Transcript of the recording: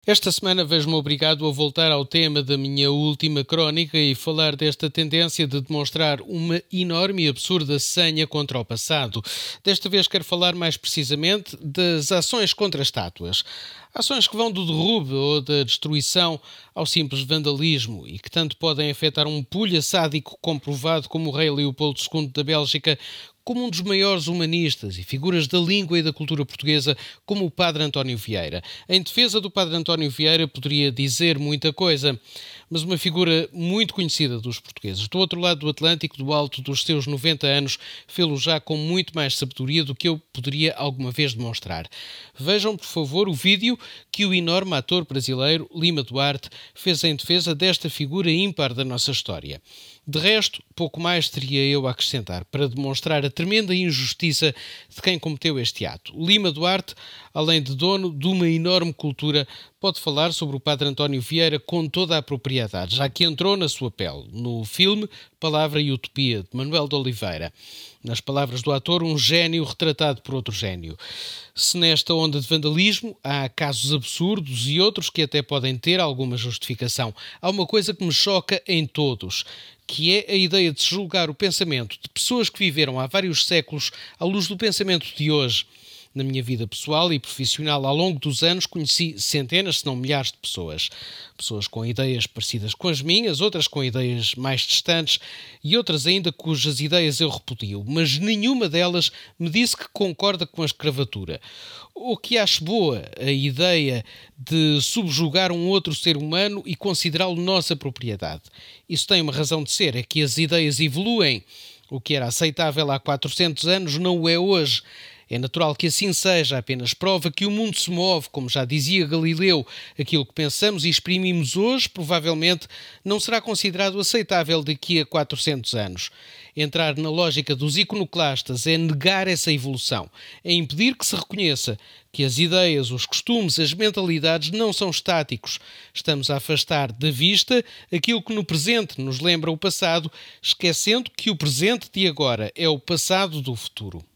Esta semana vejo-me obrigado a voltar ao tema da minha última crónica e falar desta tendência de demonstrar uma enorme e absurda senha contra o passado. Desta vez quero falar mais precisamente das ações contra estátuas. Ações que vão do derrube ou da destruição ao simples vandalismo e que tanto podem afetar um pulha sádico comprovado como o rei Leopoldo II da Bélgica, como um dos maiores humanistas e figuras da língua e da cultura portuguesa, como o Padre António Vieira. Em defesa do Padre António Vieira poderia dizer muita coisa, mas uma figura muito conhecida dos portugueses. Do outro lado do Atlântico, do alto dos seus 90 anos, fê-lo já com muito mais sabedoria do que eu poderia alguma vez demonstrar. Vejam, por favor, o vídeo que o enorme ator brasileiro Lima Duarte fez em defesa desta figura ímpar da nossa história. De resto, pouco mais teria eu a acrescentar para demonstrar a tremenda injustiça de quem cometeu este ato. Lima Duarte, além de dono de uma enorme cultura, pode falar sobre o Padre António Vieira com toda a propriedade, já que entrou na sua pele, no filme Palavra e Utopia, de Manuel de Oliveira. Nas palavras do ator, um gênio retratado por outro gênio. Se nesta onda de vandalismo há casos absurdos e outros que até podem ter alguma justificação, há uma coisa que me choca em todos, que é a ideia de se julgar o pensamento de pessoas que viveram há vários séculos à luz do pensamento de hoje. Na minha vida pessoal e profissional, ao longo dos anos, conheci centenas, se não milhares de pessoas. Pessoas com ideias parecidas com as minhas, outras com ideias mais distantes e outras ainda cujas ideias eu repudio, mas nenhuma delas me disse que concorda com a escravatura. Ou que acho boa a ideia de subjugar um outro ser humano e considerá-lo nossa propriedade. Isso tem uma razão de ser, é que as ideias evoluem. O que era aceitável há 400 anos não o é hoje. É natural que assim seja, apenas prova que o mundo se move, como já dizia Galileu. Aquilo que pensamos e exprimimos hoje, provavelmente, não será considerado aceitável daqui a 400 anos. Entrar na lógica dos iconoclastas é negar essa evolução, é impedir que se reconheça que as ideias, os costumes, as mentalidades não são estáticos. Estamos a afastar da vista aquilo que no presente nos lembra o passado, esquecendo que o presente de agora é o passado do futuro.